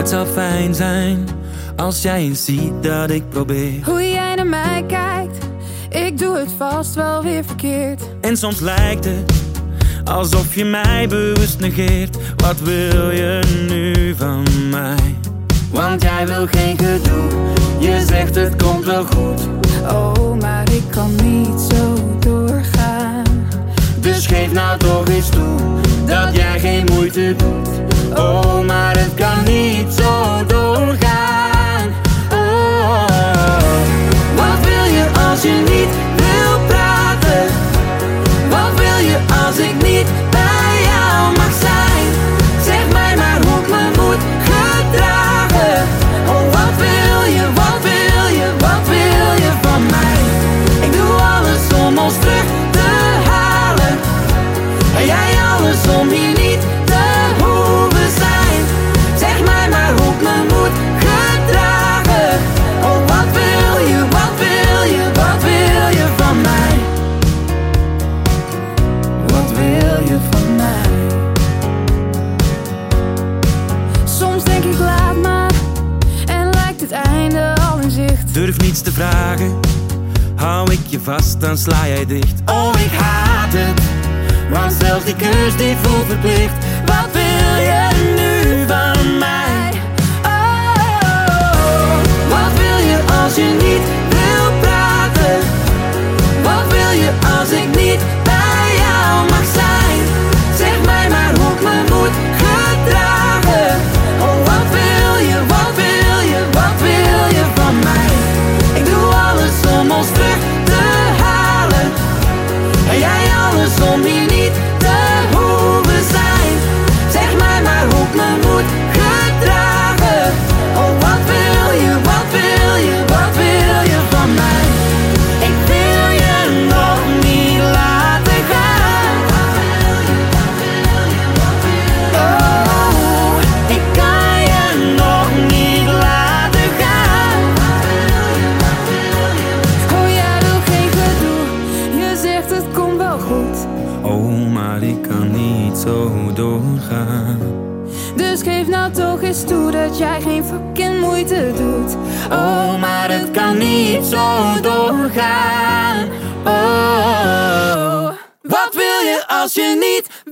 Het zou fijn zijn als jij eens ziet dat ik probeer. Hoe jij naar mij kijkt, ik doe het vast wel weer verkeerd. En soms lijkt het alsof je mij bewust negeert. Wat wil je nu van mij? Want jij wil geen gedoe, je zegt het komt wel goed. Oh, maar ik kan niet zo doorgaan. Dus geef nou toch eens toe dat jij geen moeite doet. Oh, maar het kan niet zo doorgaan. Oh. Wat wil je als je niet wil praten? Wat wil je als ik niet bij jou mag zijn? Zeg mij maar hoe ik me moet gedragen. Oh, wat wil je, wat wil je, wat wil je van mij? Ik doe alles om ons terug te halen. En jij alles om hier niet te hoeven zijn. Zeg mij maar hoe ik me moet gedragen. Oh, wat wil je, wat wil je, wat wil je van mij? Wat wil je van mij? Soms denk ik laat maar en lijkt het einde al in zicht. Durf niets te vragen, hou ik je vast, dan sla jij dicht. Oh, ik haat het, want zelfs die kus die voelt verplicht. Wat wil je nu van mij? Oh, wat wil je als je niet wil praten? Wat wil je als ik niet bij jou mag zijn? Zeg mij maar hoe ik me moet gedragen. Oh, wat wil je, wat wil je, wat wil je van mij? Ik doe alles om ons terug te halen. En jij alles om hier niet te hoeven zijn. Zeg mij maar hoe ik me moet gedragen. Oh, wat wil je, wat wil je, wat wil je van mij? Ik wil je nog niet laten gaan. Oh, ik kan je nog niet laten gaan. Oh, jij wil geen gedoe, je zegt het komt wel goed. Oh, maar ik kan niet zo doorgaan. Dus geef nou toch eens toe dat jij geen fucking moeite doet. Oh, maar het kan niet zo doorgaan. Oh, wat wil je als je niet